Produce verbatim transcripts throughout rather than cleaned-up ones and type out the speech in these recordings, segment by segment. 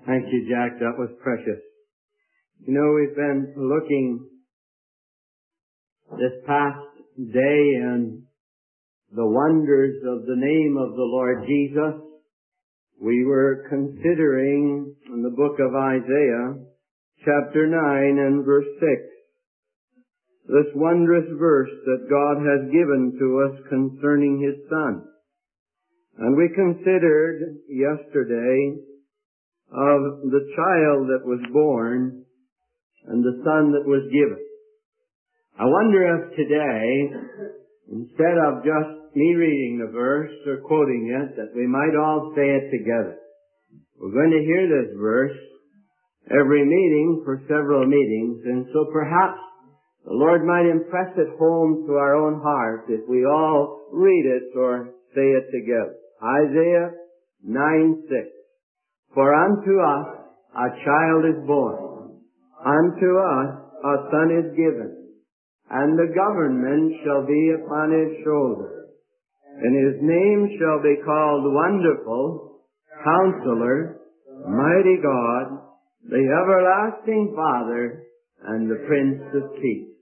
Thank you, Jack. That was precious. You know, we've been looking this past day and the wonders of the name of the Lord Jesus. We were considering in the book of Isaiah, chapter nine and verse six, this wondrous verse that God has given to us concerning His Son. And we considered yesterday of the child that was born and the son that was given. I wonder if today, instead of just me reading the verse or quoting it, that we might all say it together. We're going to hear this verse every meeting for several meetings, and so perhaps the Lord might impress it home to our own heart if we all read it or say it together. Isaiah nine six. For unto us a child is born, unto us a son is given, and the government shall be upon his shoulder. And his name shall be called Wonderful, Counselor, Mighty God, the Everlasting Father, and the Prince of Peace.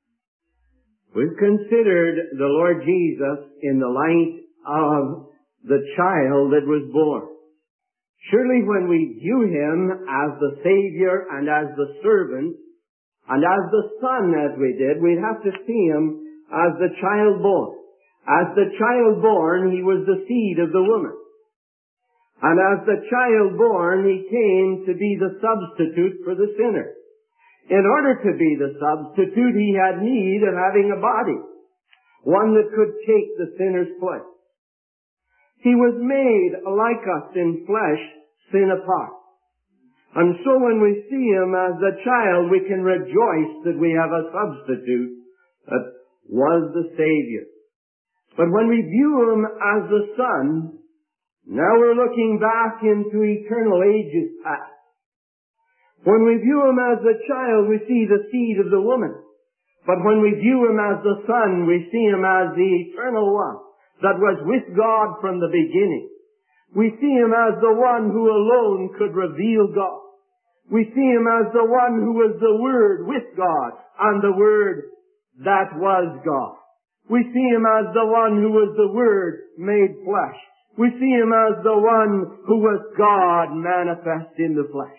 We've considered the Lord Jesus in the light of the child that was born. Surely when we view Him as the Savior and as the servant and as the Son as we did, we'd have to see Him as the child born. As the child born, He was the seed of the woman. And as the child born, He came to be the substitute for the sinner. In order to be the substitute, He had need of having a body, one that could take the sinner's place. He was made like us in flesh, sin apart. And so when we see Him as a child, we can rejoice that we have a substitute that was the Savior. But when we view Him as the Son, now we're looking back into eternal ages past. When we view Him as the child, we see the seed of the woman. But when we view Him as the Son, we see Him as the eternal one that was with God from the beginning. We see Him as the one who alone could reveal God. We see Him as the one who was the Word with God and the Word that was God. We see Him as the one who was the Word made flesh. We see Him as the one who was God manifest in the flesh.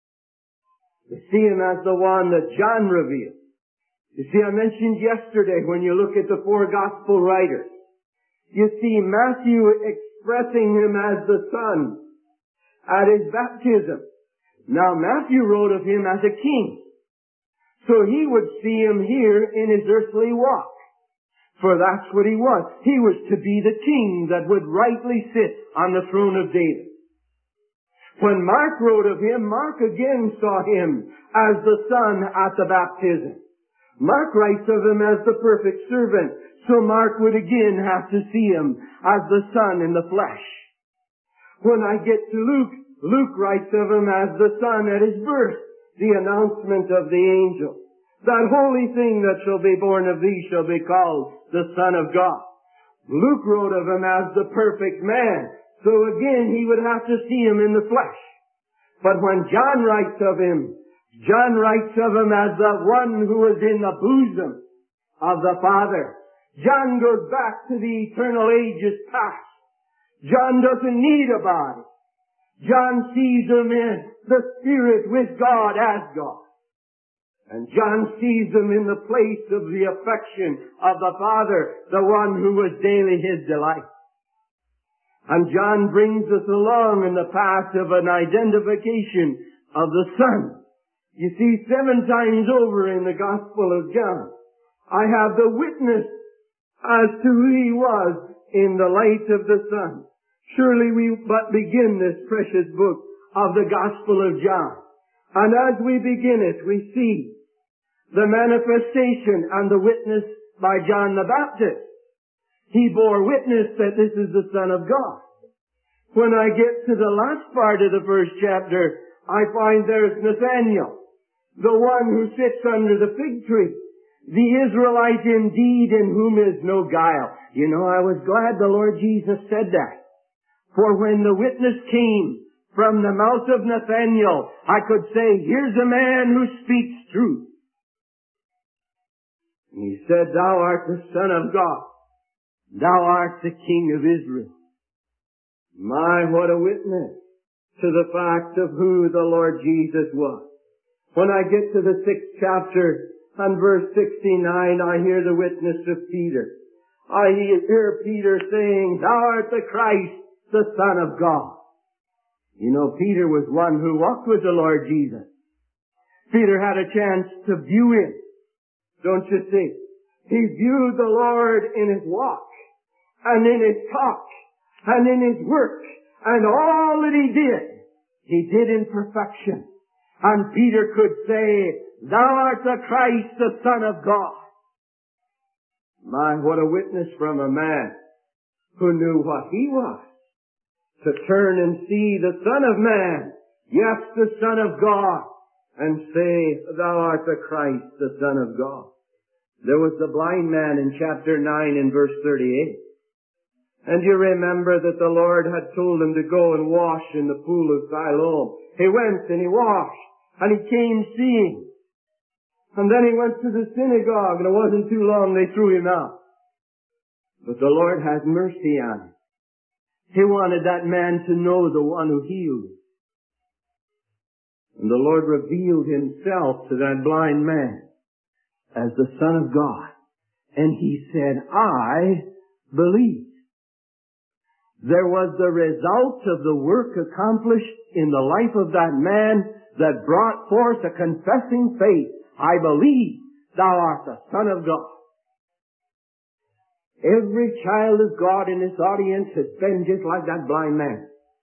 We see Him as the one that John revealed. You see, I mentioned yesterday when you look at the four gospel writers, you see Matthew expressing Him as the Son at His baptism. Now Matthew wrote of Him as a king. So he would see Him here in His earthly walk. For that's what He was. He was to be the king that would rightly sit on the throne of David. When Mark wrote of Him, Mark again saw Him as the Son at the baptism. Mark writes of Him as the perfect servant, so Mark would again have to see Him as the Son in the flesh. When I get to Luke, Luke writes of Him as the Son at His birth, the announcement of the angel. That holy thing that shall be born of thee shall be called the Son of God. Luke wrote of Him as the perfect man, so again he would have to see Him in the flesh. But when John writes of Him, John writes of Him as the one who was in the bosom of the Father. John goes back to the eternal ages past. John doesn't need a body. John sees Him in the Spirit with God as God. And John sees Him in the place of the affection of the Father, the one who was daily His delight. And John brings us along in the path of an identification of the Son. You see, seven times over in the Gospel of John, I have the witness as to who He was in the light of the Son. Surely we but begin this precious book of the Gospel of John. And as we begin it, we see the manifestation and the witness by John the Baptist. He bore witness that this is the Son of God. When I get to the last part of the first chapter, I find there's Nathanael, the one who sits under the fig tree, the Israelite indeed in whom is no guile. You know, I was glad the Lord Jesus said that. For when the witness came from the mouth of Nathanael, I could say, here's a man who speaks truth. And he said, thou art the Son of God. Thou art the King of Israel. My, what a witness to the fact of who the Lord Jesus was. When I get to the sixth chapter and verse sixty-nine, I hear the witness of Peter. I hear Peter saying, thou art the Christ, the Son of God. You know, Peter was one who walked with the Lord Jesus. Peter had a chance to view him, don't you see? He viewed the Lord in his walk, and in his talk, and in his work, and all that he did, he did in perfection. And Peter could say, thou art the Christ, the Son of God. My, what a witness from a man who knew what he was. To turn and see the Son of Man, yes, the Son of God, and say, thou art the Christ, the Son of God. There was the blind man in chapter nine in verse thirty-eight. And you remember that the Lord had told him to go and wash in the pool of Siloam. He went and he washed, and he came seeing. And then he went to the synagogue, and it wasn't too long they threw him out. But the Lord had mercy on him. He wanted that man to know the one who healed. And the Lord revealed himself to that blind man as the Son of God. And he said, I believe. There was the result of the work accomplished in the life of that man that brought forth a confessing faith. I believe thou art the Son of God. Every child of God in this audience has been just like that blind man.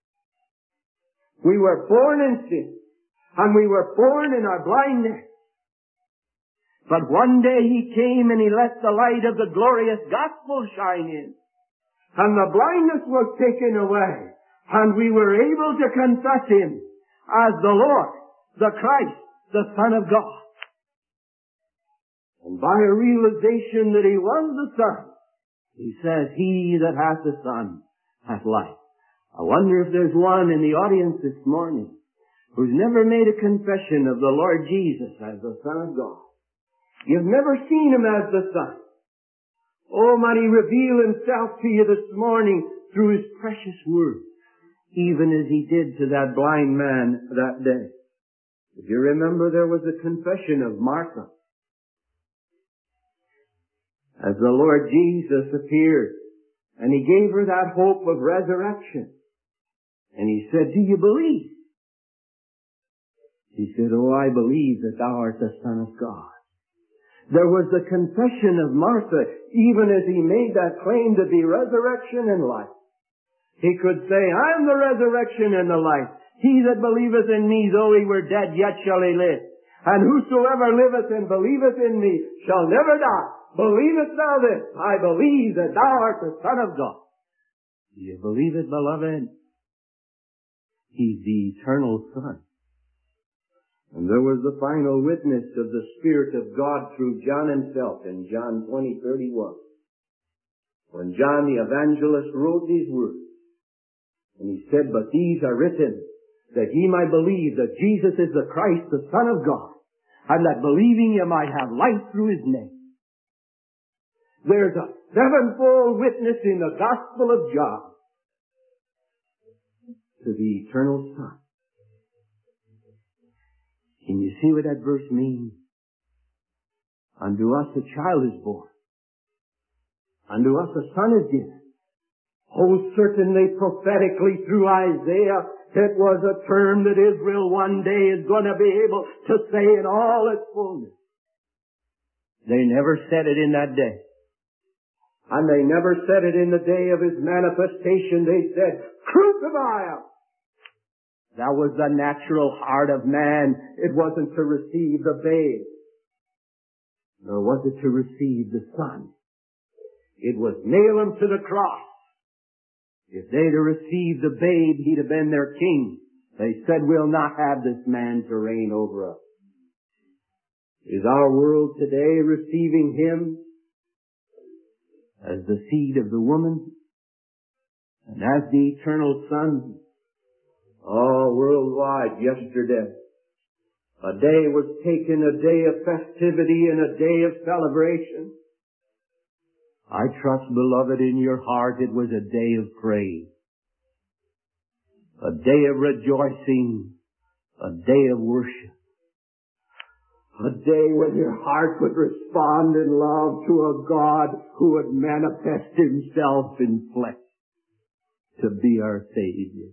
We were born in sin, and we were born in our blindness. But one day he came and he let the light of the glorious gospel shine in. And the blindness was taken away. And we were able to confess him as the Lord, the Christ, the Son of God. And by a realization that he was the Son, he says, he that hath the Son hath life. I wonder if there's one in the audience this morning who's never made a confession of the Lord Jesus as the Son of God. You've never seen him as the Son. Oh, might he reveal himself to you this morning through his precious word, even as he did to that blind man that day. If you remember, there was a confession of Martha. As the Lord Jesus appeared, and he gave her that hope of resurrection. And he said, do you believe? She said, oh, I believe that thou art the Son of God. There was the confession of Martha, even as he made that claim to be resurrection and life. He could say, I am the resurrection and the life. He that believeth in me, though he were dead, yet shall he live. And whosoever liveth and believeth in me shall never die. Believest thou this? I believe that thou art the Son of God. Do you believe it, beloved? He's the eternal Son. And there was the final witness of the Spirit of God through John himself in John twenty thirty-one. When John the evangelist wrote these words, and he said, but these are written that ye might believe that Jesus is the Christ, the Son of God, and that believing ye might have life through his name. There's a sevenfold witness in the Gospel of John to the eternal Son. Can you see what that verse means? Unto us a child is born. Unto us a son is given. Oh, certainly prophetically through Isaiah, it was a term that Israel one day is going to be able to say in all its fullness. They never said it in that day. And they never said it in the day of his manifestation. They said, crucify him! That was the natural heart of man. It wasn't to receive the babe, nor was it to receive the Son. It was nail him to the cross. If they'd have received the babe, he'd have been their king. They said, we'll not have this man to reign over us. Is our world today receiving him as the seed of the woman and as the eternal Son? all worldwide yesterday. A day was taken, a day of festivity and a day of celebration. I trust, beloved, in your heart it was a day of praise, a day of rejoicing, a day of worship, a day when your heart would respond in love to a God who would manifest himself in flesh to be our Savior.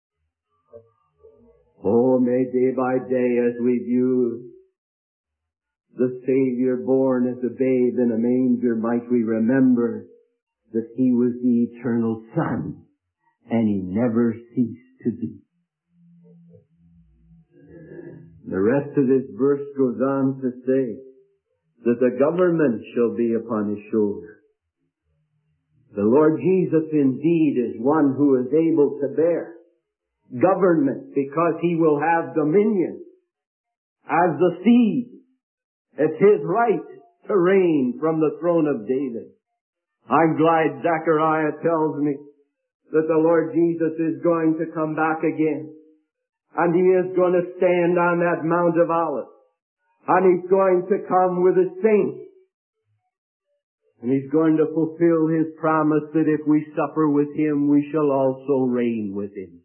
Oh, may day by day as we view the Savior born as a babe in a manger, might we remember that he was the eternal Son, and he never ceased to be. The rest of this verse goes on to say that the government shall be upon his shoulder. The Lord Jesus indeed is one who is able to bear government because he will have dominion as the seed. It's his right to reign from the throne of David. I'm glad Zechariah tells me that the Lord Jesus is going to come back again. And he is going to stand on that Mount of Olives. And he's going to come with his saints. And he's going to fulfill his promise that if we suffer with him, we shall also reign with him.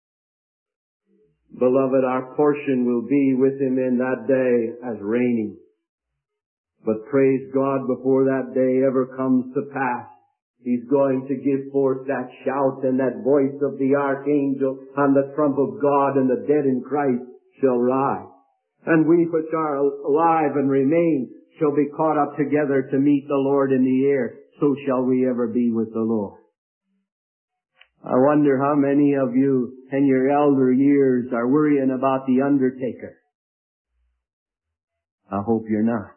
Beloved, our portion will be with him in that day as reigning. But praise God, before that day ever comes to pass, he's going to give forth that shout and that voice of the archangel and the trump of God, and the dead in Christ shall rise. And we which are alive and remain shall be caught up together to meet the Lord in the air. So shall we ever be with the Lord. I wonder how many of you in your elder years are worrying about the undertaker. I hope you're not.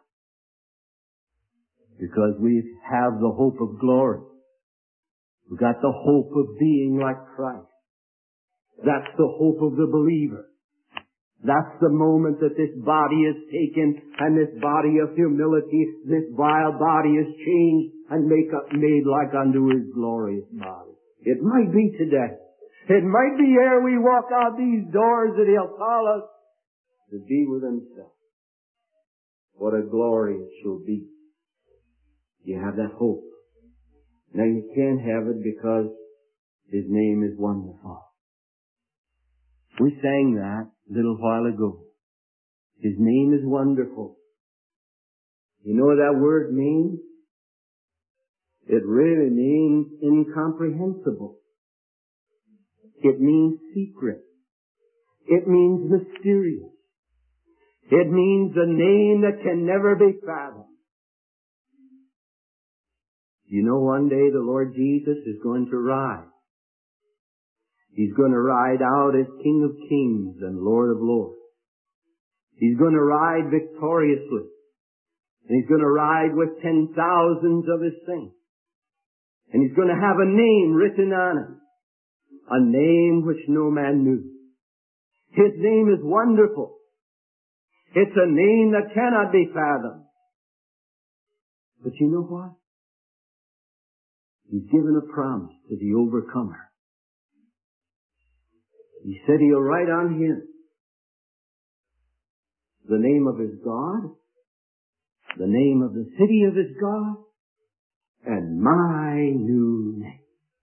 Because we have the hope of glory. We've got the hope of being like Christ. That's the hope of the believer. That's the moment that this body is taken, and this body of humility, this vile body is changed and make up, made like unto his glorious body. It might be today. It might be ere we walk out these doors that he'll call us to be with himself. What a glory it shall be. You have that hope. Now you can't have it because his name is wonderful. We sang that a little while ago. His name is wonderful. You know what that word means? It really means incomprehensible. It means secret. It means mysterious. It means a name that can never be fathomed. You know, one day the Lord Jesus is going to ride. He's going to ride out as King of Kings and Lord of Lords. He's going to ride victoriously. And he's going to ride with ten thousands of his saints. And he's going to have a name written on him. A name which no man knew. His name is wonderful. It's a name that cannot be fathomed. But you know what? He's given a promise to the overcomer. He said he'll write on him the name of his God, the name of the city of his God, and my new name.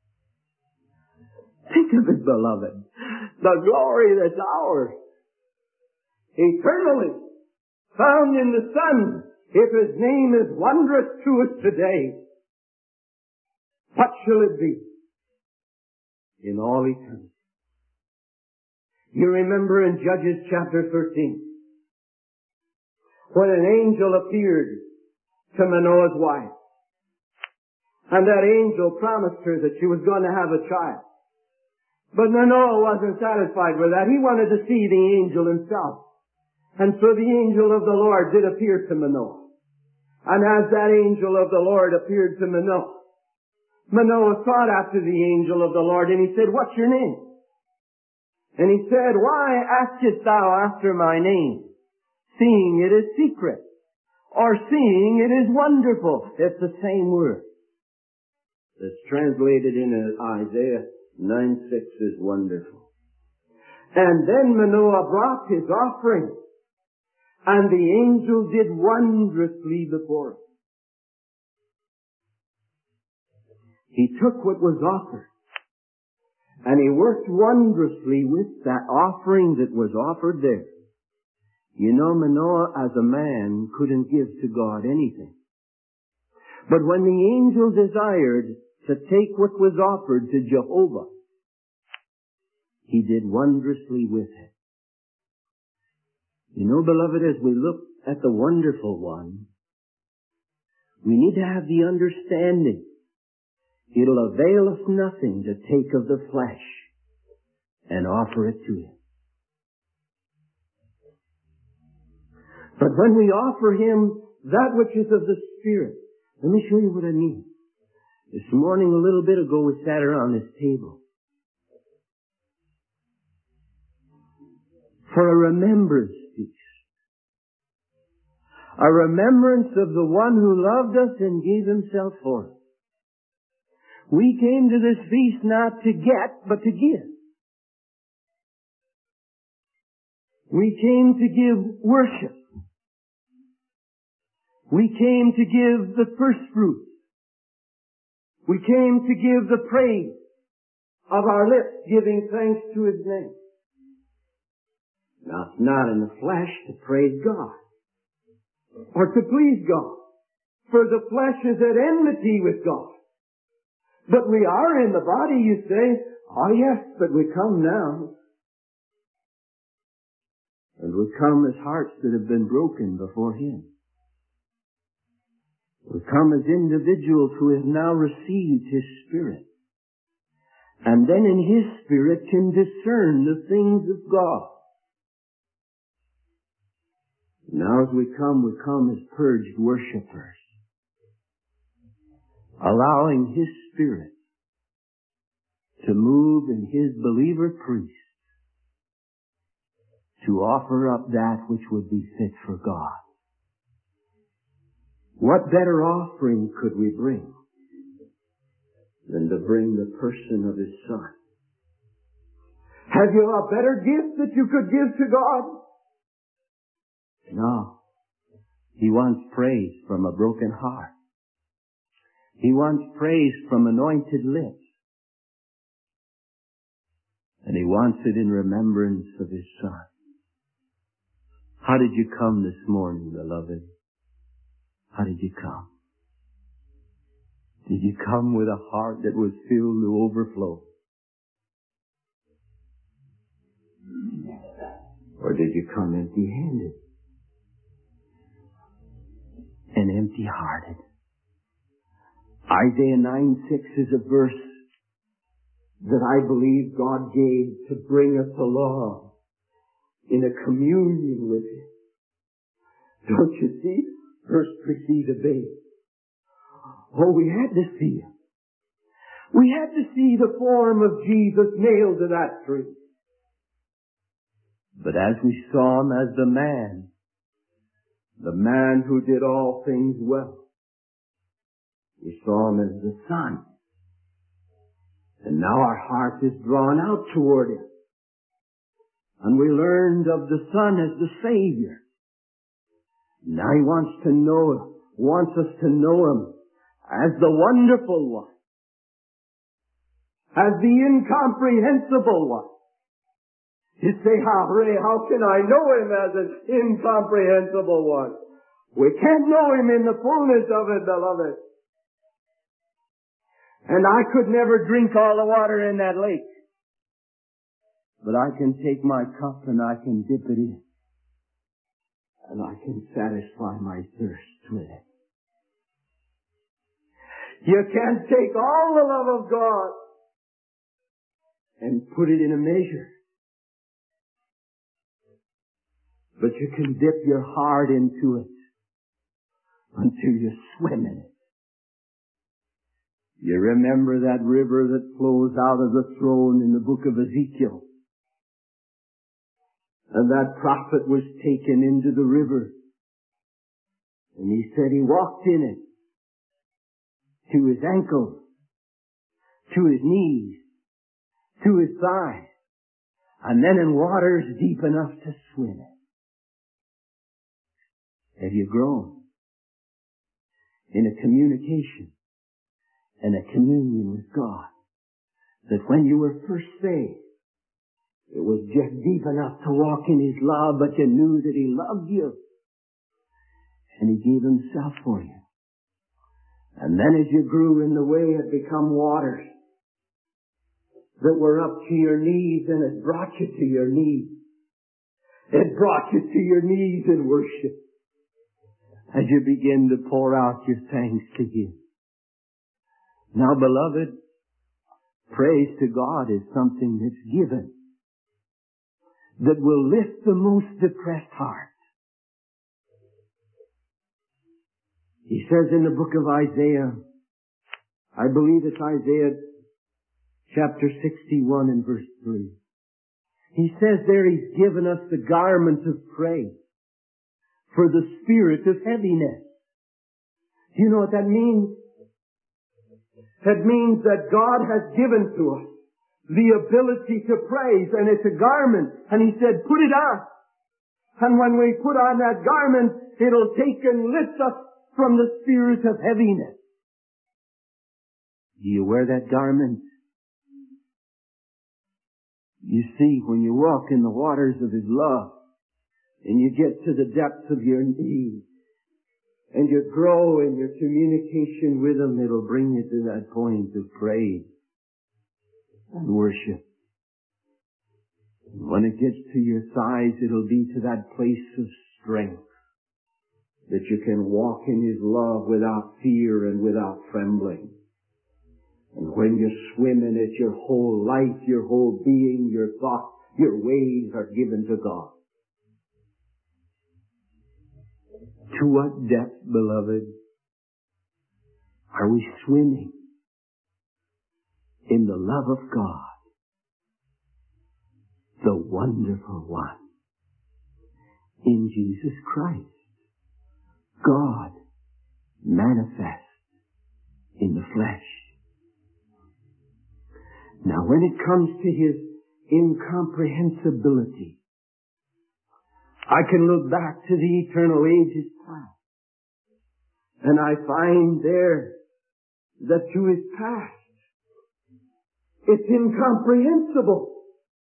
Think of it, beloved. The glory that's ours. Eternally found in the Son. If his name is wondrous to us today, what shall it be in all eternity? You remember in Judges chapter thirteen, when an angel appeared to Manoah's wife, and that angel promised her that she was going to have a child. But Manoah wasn't satisfied with that. He wanted to see the angel himself. And so the angel of the Lord did appear to Manoah. And as that angel of the Lord appeared to Manoah, Manoah sought after the angel of the Lord, and he said, "What's your name?" And he said, "Why askest thou after my name, seeing it is secret, or seeing it is wonderful?" It's the same word. It's translated in Isaiah nine six is wonderful. And then Manoah brought his offering, and the angel did wondrously before him. He took what was offered, and he worked wondrously with that offering that was offered there. You know, Manoah as a man couldn't give to God anything. But when the angel desired to take what was offered to Jehovah, he did wondrously with it. You know, beloved, as we look at the wonderful one, we need to have the understanding it'll avail us nothing to take of the flesh and offer it to Him. But when we offer Him that which is of the Spirit, let me show you what I mean. This morning, a little bit ago, we sat around this table for a remembrance feast. A remembrance of the one who loved us and gave Himself for us. We came to this feast not to get, but to give. We came to give worship. We came to give the first fruits. We came to give the praise of our lips, giving thanks to His name. Now, it's not in the flesh to praise God or to please God, for the flesh is at enmity with God. But we are in the body, you say. Oh yes, but we come now. And we come as hearts that have been broken before Him. We come as individuals who have now received His Spirit. And then in His Spirit can discern the things of God. Now as we come, we come as purged worshipers, allowing His Spirit to move in His believer priest to offer up that which would be fit for God. What better offering could we bring than to bring the person of His Son? Have you a better gift that you could give to God? No. He wants praise from a broken heart. He wants praise from anointed lips. And He wants it in remembrance of His Son. How did you come this morning, beloved? How did you come? Did you come with a heart that was filled to overflow? Or did you come empty-handed and empty-hearted? Isaiah nine six is a verse that I believe God gave to bring us along in a communion with Him. Don't you see? First precede obey. Oh, we had to see Him. We had to see the form of Jesus nailed to that tree. But as we saw Him as the man, the man who did all things well, we saw Him as the Son. And now our heart is drawn out toward Him. And we learned of the Son as the Savior. Now He wants to know, wants us to know Him as the wonderful one, as the incomprehensible one. You say, how, Ray, how can I know Him as an incomprehensible one? We can't know Him in the fullness of it, beloved. And I could never drink all the water in that lake. But I can take my cup and I can dip it in. And I can satisfy my thirst with it. You can't take all the love of God and put it in a measure. But you can dip your heart into it until you swim in it. You remember that river that flows out of the throne in the book of Ezekiel? And that prophet was taken into the river. And he said he walked in it to his ankles, to his knees, to his thighs. and then in waters deep enough to swim in. Have you grown in a communication and a communion with God, that when you were first saved, it was just deep enough to walk in His love, but you knew that He loved you, and He gave Himself for you. And then as you grew in the way, it become waters that were up to your knees, and it brought you to your knees. It brought you to your knees in worship as you begin to pour out your thanks to Him. Now, beloved, praise to God is something that's given, that will lift the most depressed heart. He says in the book of Isaiah, I believe it's Isaiah chapter sixty-one and verse three. He says there He's given us the garment of praise for the spirit of heaviness. Do you know what that means? That means that God has given to us the ability to praise, and it's a garment. And He said, put it on. And when we put on that garment, it'll take and lift us from the spirit of heaviness. Do you wear that garment? You see, when you walk in the waters of His love, and you get to the depths of your need, and you grow in your communication with Him, it'll bring you to that point of praise and worship. And when it gets to your thighs, it'll be to that place of strength, that you can walk in His love without fear and without trembling. And when you swim in it, your whole life, your whole being, your thoughts, your ways are given to God. To what depth, beloved, are we swimming in the love of God, the wonderful one, in Jesus Christ, God manifest in the flesh? Now, when it comes to His incomprehensibility, I can look back to the eternal ages past, and I find there that to His past, it's incomprehensible.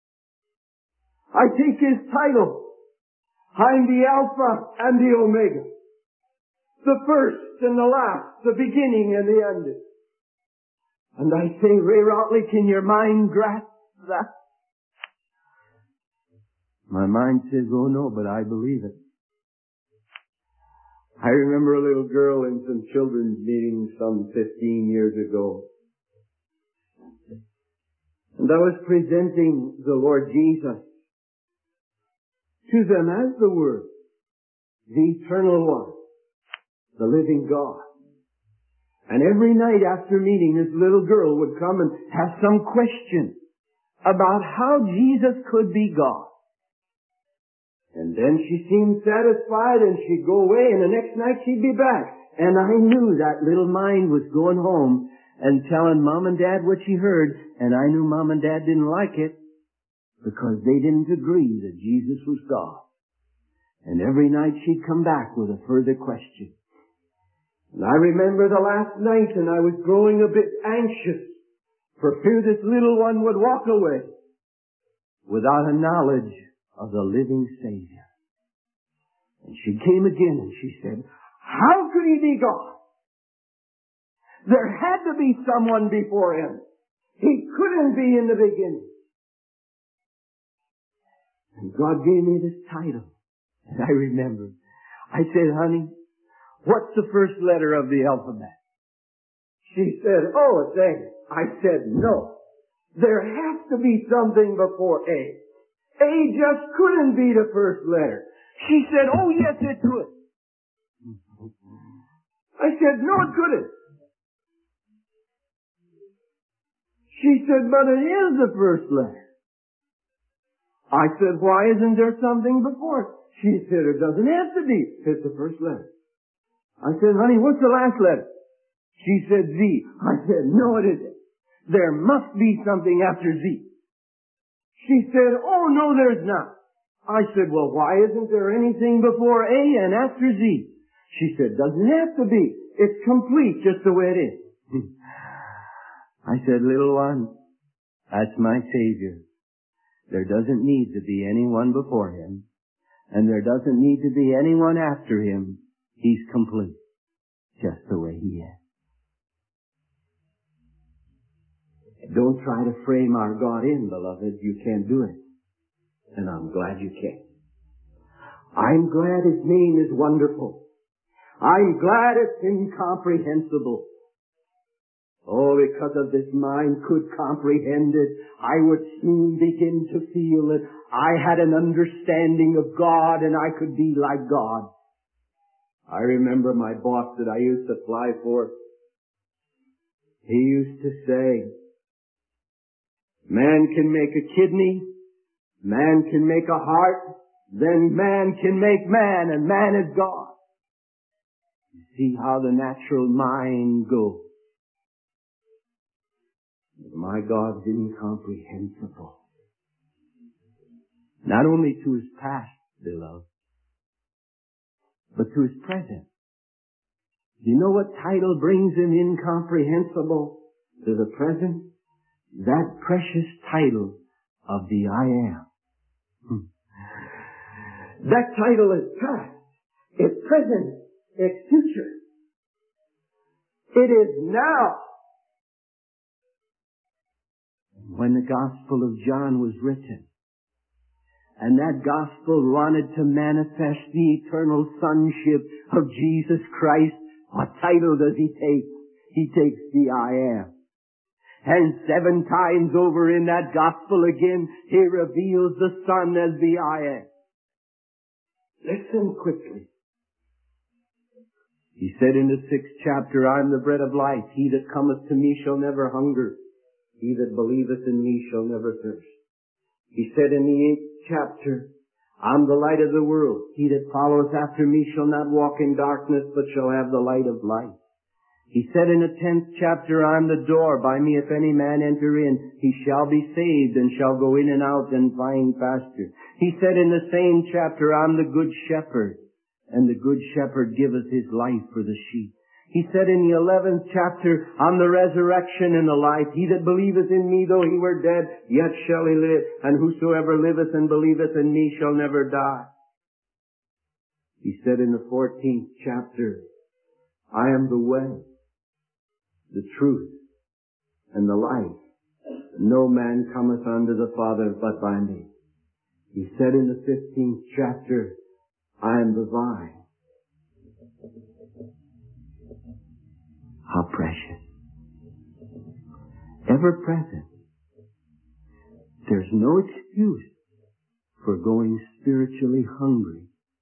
I take His title, I'm the Alpha and the Omega, the first and the last, the beginning and the end. And I say, Ray Rotley, can your mind grasp that? My mind says, oh no, but I believe it. I remember a little girl in some children's meetings some fifteen years ago. And I was presenting the Lord Jesus to them as the Word, the Eternal One, the living God. And every night after meeting, this little girl would come and have some question about how Jesus could be God. And then she seemed satisfied, and she'd go away, and the next night she'd be back. And I knew that little mind was going home and telling Mom and Dad what she heard, and I knew Mom and Dad didn't like it because they didn't agree that Jesus was God. And every night she'd come back with a further question. And I remember the last night, and I was growing a bit anxious for fear this little one would walk away without a knowledge of the living Savior. And she came again and she said, how could He be God? There had to be someone before Him. He couldn't be in the beginning. And God gave me this title. And I remember, I said, honey, what's the first letter of the alphabet? She said, oh, it's A. I said, no. There has to be something before A. A just couldn't be the first letter. She said, oh yes, it could. I said, no, it couldn't. She said, but it is the first letter. I said, why isn't there something before it? She said, it doesn't have to be. It's the first letter. I said, honey, what's the last letter? She said, Z. I said, no, it isn't. There must be something after Z. She said, oh no, there's not. I said, well, why isn't there anything before A and after Z? She said, doesn't have to be. It's complete just the way it is. I said, little one, that's my Savior. There doesn't need to be anyone before Him, and there doesn't need to be anyone after Him. He's complete, just the way He is. Don't try to frame our God in, beloved. You can't do it. And I'm glad you can't. I'm glad His name is wonderful. I'm glad it's incomprehensible. Oh, because of this mind could comprehend it, I would soon begin to feel that I had an understanding of God and I could be like God. I remember my boss that I used to fly for. He used to say, man can make a kidney, man can make a heart, then man can make man, and man is God. You see how the natural mind goes. My God's incomprehensible. Not only to His past, beloved, but to His present. You know what title brings Him incomprehensible to the present? That precious title of the I Am. That title is past, it's present, it's future. It is now. When the Gospel of John was written, and that Gospel wanted to manifest the eternal sonship of Jesus Christ, what title does He take? He takes the I Am. And seven times over in that Gospel again, He reveals the Son as the I Am. Listen quickly. He said in the sixth chapter, I'm the bread of life. He that cometh to me shall never hunger. He that believeth in me shall never thirst. He said in the eighth chapter, I'm the light of the world. He that followeth after me shall not walk in darkness, but shall have the light of life. He said in the tenth chapter, I'm the door. By me if any man enter in, he shall be saved and shall go in and out and find pasture. He said in the same chapter, I'm the good shepherd, and the good shepherd giveth his life for the sheep. He said in the eleventh chapter, I'm the resurrection and the life. He that believeth in me, though he were dead, yet shall he live. And whosoever liveth and believeth in me shall never die. He said in the fourteenth chapter, I am the way, the truth, and the life. No man cometh unto the Father but by me. He said in the fifteenth chapter, I am the vine. How precious. Ever present. There's no excuse for going spiritually hungry.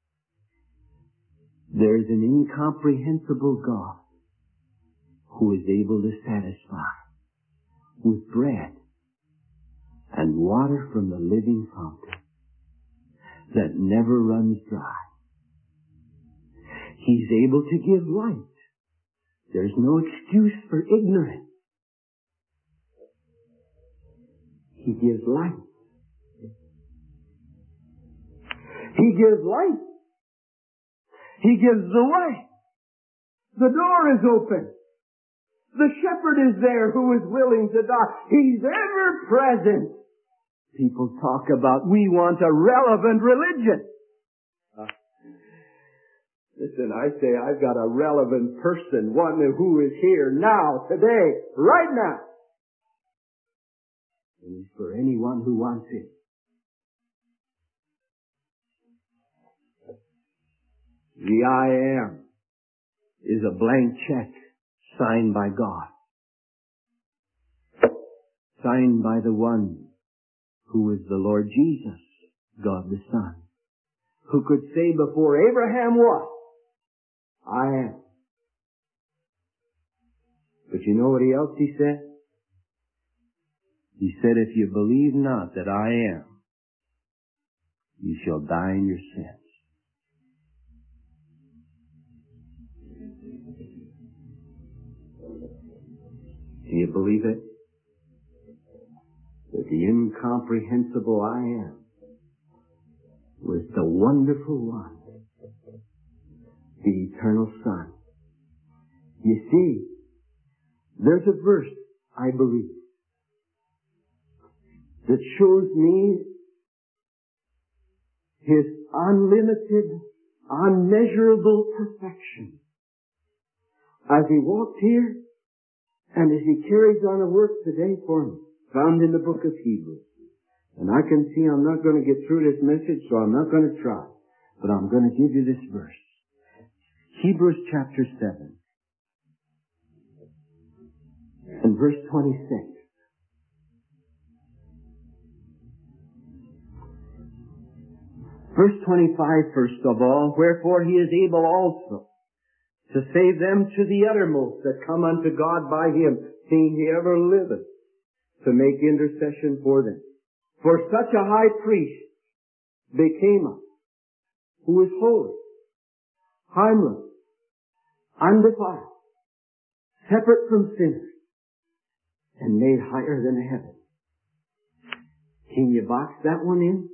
There's an incomprehensible God who is able to satisfy with bread and water from the living fountain that never runs dry. He's able to give light. There's no excuse for ignorance. He gives light. He gives light. He gives the way. The door is open. The shepherd is there who is willing to die. He's ever present. People talk about, we want a relevant religion. Uh, listen, I say I've got a relevant person, one who is here now, today, right now. And it's for anyone who wants it. The I Am is a blank check signed by God. Signed by the one who is the Lord Jesus, God the Son, who could say before Abraham was, I am. But you know what else he said? He said, if you believe not that I am, you shall die in your sins. Do you believe it? that the incomprehensible I am was the wonderful one, the eternal Son. You see, there's a verse, I believe, that shows me His unlimited, unmeasurable perfection as He walked here and as He carries on a work today for me, found in the book of Hebrews. And I can see I'm not going to get through this message, so I'm not going to try. But I'm going to give you this verse. Hebrews chapter seven. And verse twenty-six. Verse twenty-five, first of all, wherefore He is able also to save them to the uttermost that come unto God by Him, seeing He ever liveth, to make intercession for them. For such a high priest became us, who is holy, harmless, undefiled, separate from sinners, and made higher than heaven. Can you box that one in?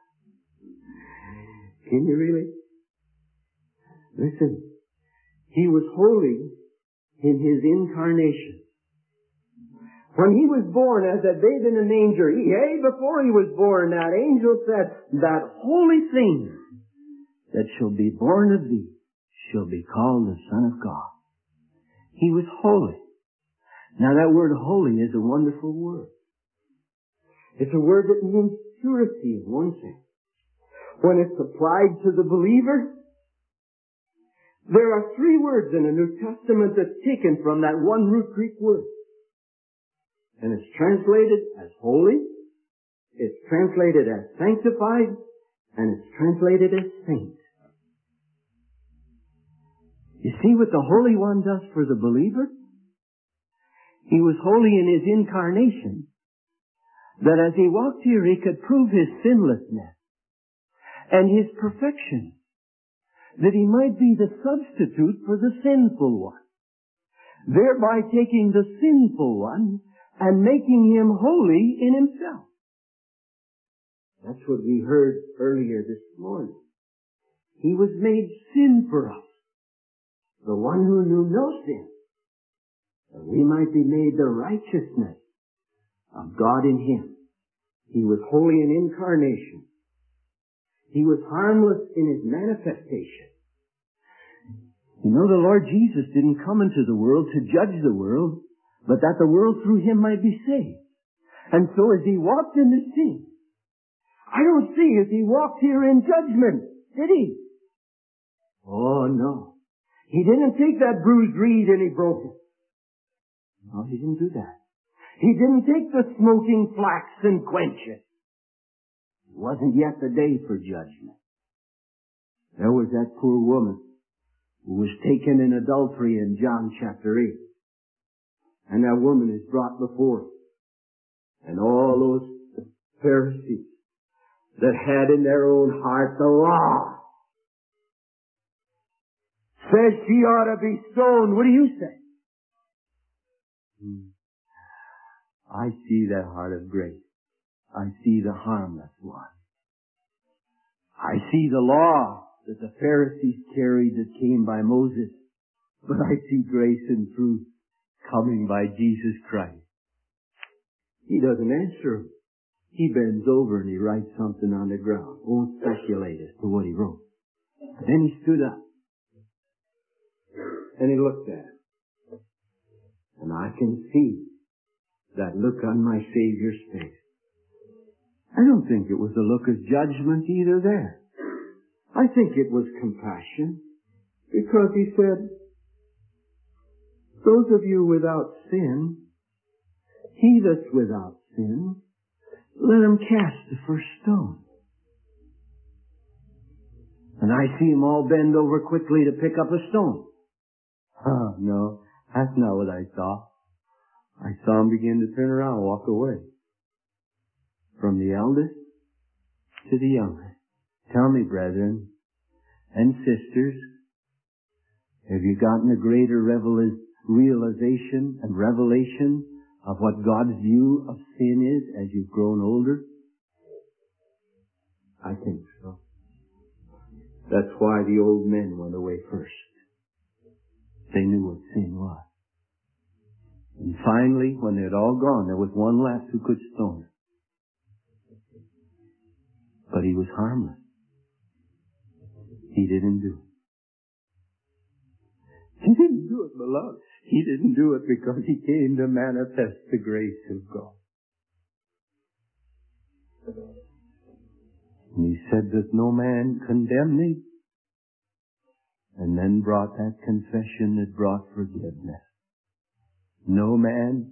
Can you really? Listen, He was holy in His incarnation. When He was born as a babe in a manger, yea, before He was born, that angel said, that holy thing that shall be born of thee shall be called the Son of God. He was holy. Now that word holy is a wonderful word. It's a word that means purity in one sense. When it's applied to the believer, there are three words in the New Testament that's taken from that one root Greek word. And it's translated as holy, it's translated as sanctified, and it's translated as saint. You see what the Holy One does for the believer? He was holy in His incarnation, that as He walked here, He could prove His sinlessness and His perfection, that He might be the substitute for the sinful one, thereby taking the sinful one and making him holy in Himself. That's what we heard earlier this morning. He was made sin for us, the one who knew no sin, that we might be made the righteousness of God in Him. He was holy in incarnation. He was harmless in His manifestation. You know, the Lord Jesus didn't come into the world to judge the world, but that the world through Him might be saved. And so as He walked in the scene, I don't see as He walked here in judgment, did He? Oh, no. He didn't take that bruised reed and He broke it. No, He didn't do that. He didn't take the smoking flax and quench it. It wasn't yet the day for judgment. There was that poor woman who was taken in adultery in John chapter eight. And that woman is brought before Him. And all those Pharisees that had in their own heart the law says she ought to be stoned. What do you say? Hmm. I see that heart of grace. I see the harmless one. I see the law that the Pharisees carried that came by Moses. But I see grace and truth coming by Jesus Christ. He doesn't answer him. He bends over and he writes something on the ground. Won't speculate as to what he wrote. But then he stood up. And he looked at him. And I can see that look on my Savior's face. I don't think it was a look of judgment either there. I think it was compassion. Because he said, those of you without sin, he that's without sin, let him cast the first stone. And I see him all bend over quickly to pick up a stone. Oh, no, that's not what I saw. I saw him begin to turn around and walk away. From the eldest to the youngest. Tell me, brethren and sisters, have you gotten a greater revel- realization and revelation of what God's view of sin is as you've grown older? I think so. That's why the old men went away first. They knew what sin was. And finally, when they had all gone, there was one left who could stone her. But he was harmless. He didn't do it. He didn't do it, beloved. He didn't do it because he came to manifest the grace of God. And he said, does no man condemn thee? And then brought that confession that brought forgiveness. No man,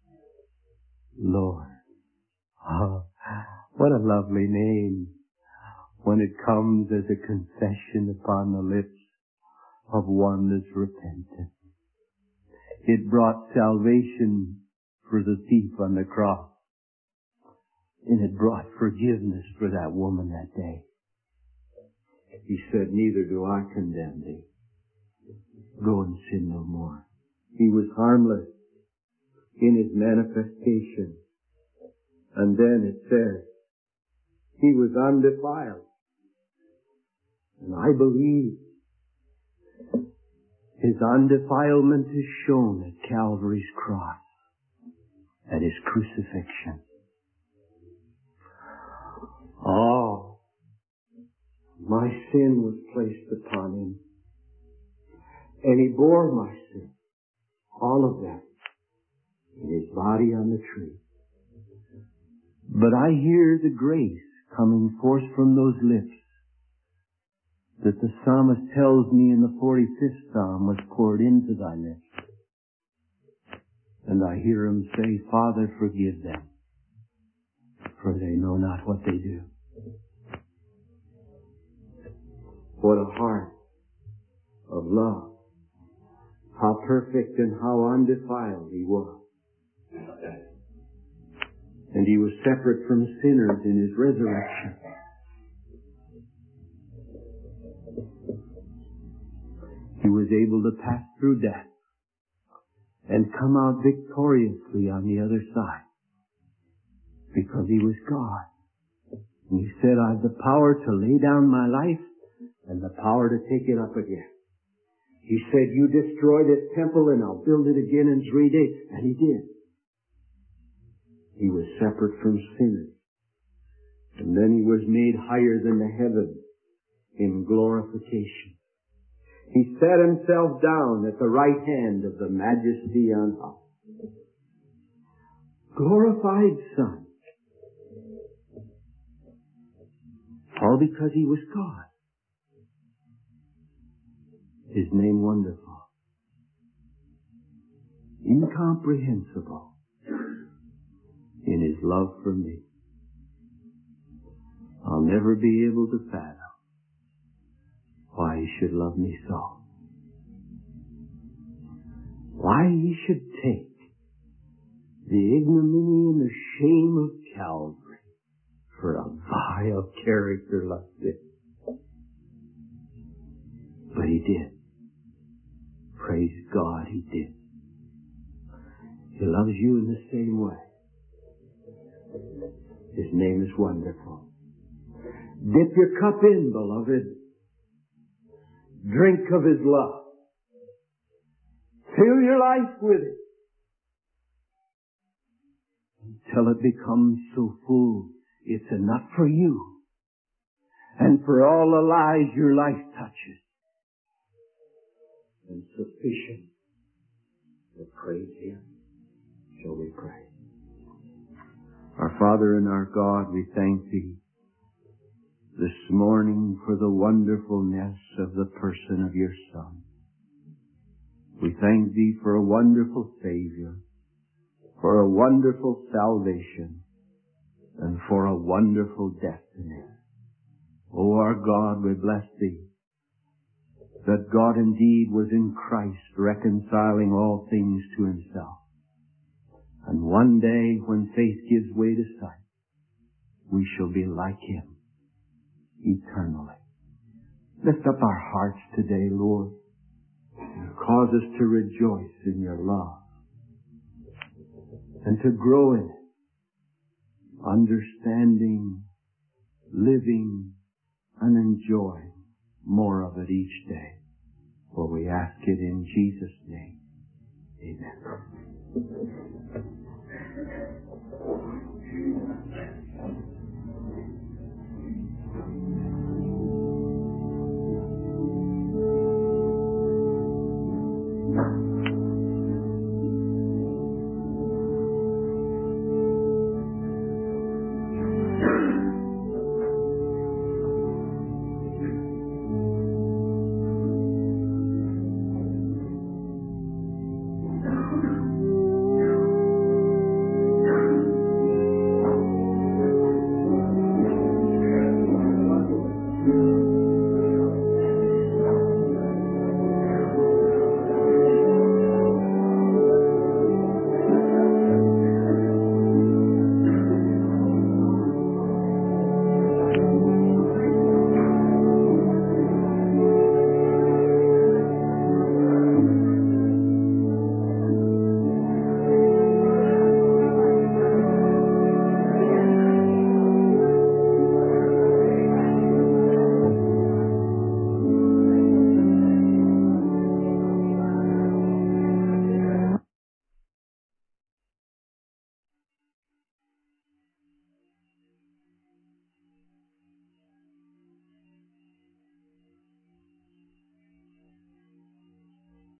Lord. Oh, what a lovely name when it comes as a confession upon the lips of one that's repentant. It brought salvation for the thief on the cross. And it brought forgiveness for that woman that day. He said, neither do I condemn thee. Go and sin no more. He was harmless in his manifestation. And then it says, he was undefiled. And I believe his undefilement is shown at Calvary's cross, at his crucifixion. Oh, my sin was placed upon him. And he bore my sin, all of that, in his body on the tree. But I hear the grace coming forth from those lips that the psalmist tells me in the forty-fifth Psalm was poured into thy lips. And I hear him say, Father, forgive them, for they know not what they do. What a heart of love. How perfect and how undefiled he was. And he was separate from sinners in his resurrection. He was able to pass through death and come out victoriously on the other side because he was God. And he said, I have the power to lay down my life and the power to take it up again. He said, you destroy this temple and I'll build it again in three days. And he did. He was separate from sinners. And then he was made higher than the heavens in glorification. He sat himself down at the right hand of the Majesty on high. Glorified Son. All because he was God. His name wonderful. Incomprehensible in his love for me. I'll never be able to fathom why he should love me so. Why he should take the ignominy and the shame of Calvary for a vile character like this. But he did. Praise God, he did. He loves you in the same way. His name is wonderful. Dip your cup in, beloved. Drink of his love. Fill your life with it. Until it becomes so full, it's enough for you. And for all the lives your life touches. And sufficient to praise him. Shall we pray? Our Father and our God, we thank thee this morning for the wonderfulness of the person of your Son. We thank thee for a wonderful Savior, for a wonderful salvation, and for a wonderful destiny. O our God, we bless thee that God indeed was in Christ reconciling all things to himself. And one day when faith gives way to sight, we shall be like him eternally. Lift up our hearts today, Lord, and cause us to rejoice in your love. and to grow in it, understanding, living, and enjoying more of it each day. For we ask it in Jesus' name. Amen.